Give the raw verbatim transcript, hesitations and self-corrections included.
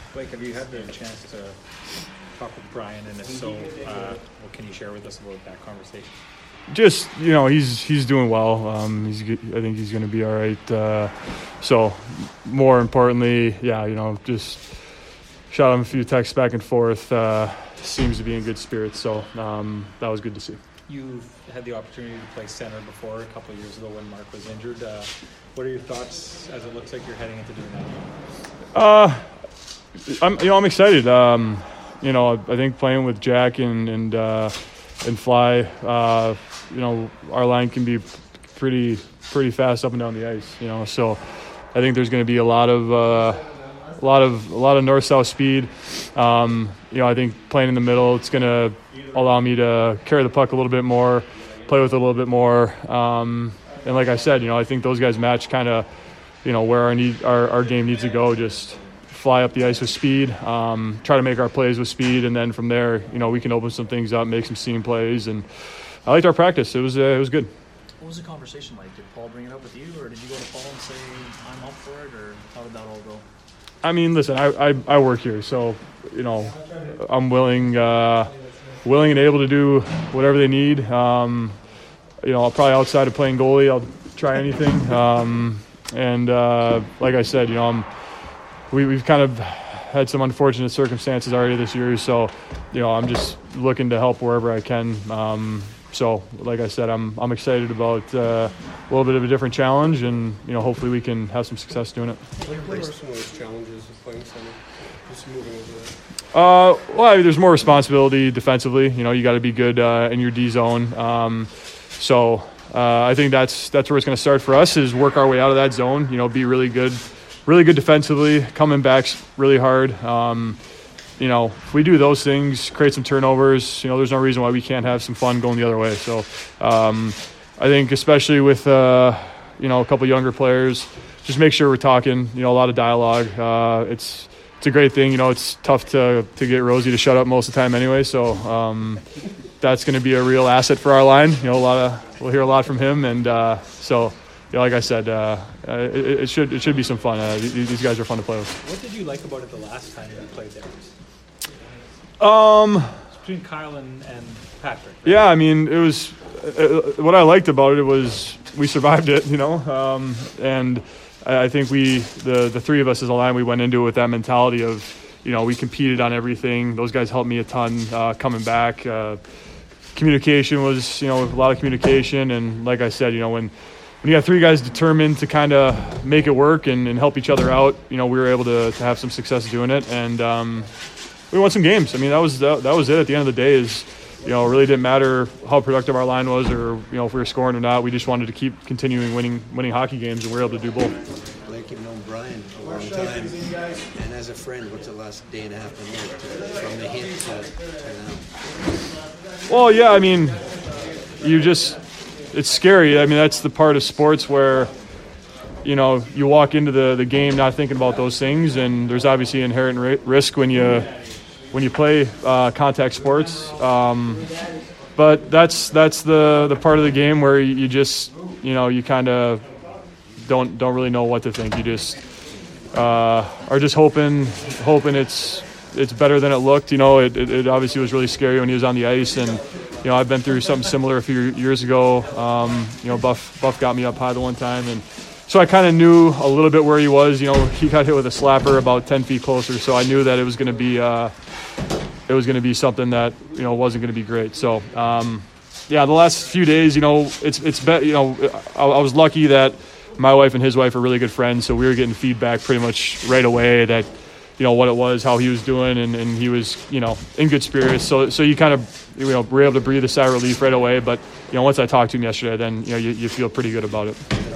Blake, have you had the chance to talk with Brian? And if so, uh, what can you share with us about that conversation? Just, you know, he's he's doing well. Um, he's I think he's going to be all right. Uh, so, more importantly, yeah, you know, just shot him a few texts back and forth. Uh, seems to be in good spirits. So um, that was good to see. You've had the opportunity to play center before a couple of years ago when Mark was injured. Uh, what are your thoughts as it looks like you're heading into doing that? Uh, I'm you know I'm excited. Um, you know, I think playing with Jack and and uh, and Fly. Uh, you know, our line can be pretty pretty fast up and down the ice, you know. So I think there's going to be a lot of uh, a lot of a lot of north-south speed. Um, you know, I think playing in the middle, it's going to allow me to carry the puck a little bit more, play with it a little bit more. Um, and like I said, you know, I think those guys match kind of, you know, where our need our, our game needs to go. Just fly up the ice with speed, um, try to make our plays with speed, and then from there, you know, we can open some things up, make some seam plays. And I liked our practice. It was uh, it was good. What was the conversation like? Did Paul bring it up with you, or did you go to Paul and say, I'm up for it, or how did that all go? I mean, listen, I, I, I work here, so, you know, I'm willing uh, willing and able to do whatever they need. Um, you know, I'll probably outside of playing goalie, I'll try anything. Um, and uh, like I said, you know, I'm, we, we've kind of had some unfortunate circumstances already this year, so, you know, I'm just looking to help wherever I can. Um, so, like I said, I'm I'm excited about uh, a little bit of a different challenge, and, you know, hopefully we can have some success doing it. What are some of those challenges of playing center? Just moving over there. Uh, well, I mean, there's more responsibility defensively. You know, you got to be good uh, in your D zone. Um, so uh, I think that's that's where it's going to start for us, is work our way out of that zone. You know, be really good. Really good defensively, coming back really hard. Um, you know, if we do those things, create some turnovers, you know, there's no reason why we can't have some fun going the other way. So um, I think especially with, uh, you know, a couple younger players, just make sure we're talking, you know, a lot of dialogue. Uh, it's it's a great thing. You know, it's tough to, to get Rosie to shut up most of the time anyway. So um, that's going to be a real asset for our line. You know, a lot of we'll hear a lot from him. And uh, so, you know, like I said, uh, uh, it, it should it should be some fun. Uh, these, these guys are fun to play with. What did you like about it the last time you played there? Um, It's between Kyle and, and Patrick. Right? Yeah, I mean, it was uh, what I liked about it was we survived it, you know, um, and I, I think we the the three of us as a line, we went into it with that mentality of, you know, we competed on everything. Those guys helped me a ton uh, coming back. Uh, communication was, you know, a lot of communication, and like I said, you know, when. When you have three guys determined to kind of make it work and, and help each other out, you know, we were able to, to have some success doing it, and um, we won some games. I mean, that was that, that was it. At the end of the day, is, you know, it really didn't matter how productive our line was, or, you know, if we were scoring or not. We just wanted to keep continuing winning winning hockey games, and we were able to do both. Blake, you've known Brian a long time, and as a friend, what's the last day and a half been like, from the hit to, to now? Well, yeah, I mean, you just. It's scary. I mean, that's the part of sports where, you know, you walk into the, the game not thinking about those things, and there's obviously inherent ri- risk when you when you play uh, contact sports. Um, but that's that's the, the part of the game where you just, you know, you kind of don't don't really know what to think. You just uh, are just hoping hoping it's it's better than it looked. You know, it, it, it obviously was really scary when he was on the ice, and. You know, I've been through something similar a few years ago. Um, you know, Buff Buff got me up high the one time, and so I kind of knew a little bit where he was. You know, he got hit with a slapper about ten feet closer, so I knew that it was going to be uh, it was going to be something that, you know, wasn't going to be great. So, um, yeah, the last few days, you know, it's it's be, you know, I, I was lucky that my wife and his wife are really good friends, so we were getting feedback pretty much right away that, you know, what it was, how he was doing, and, and he was, you know, in good spirits. So so you kind of, you know, were able to breathe a sigh of relief right away. But, you know, once I talked to him yesterday, then, you know, you, you feel pretty good about it.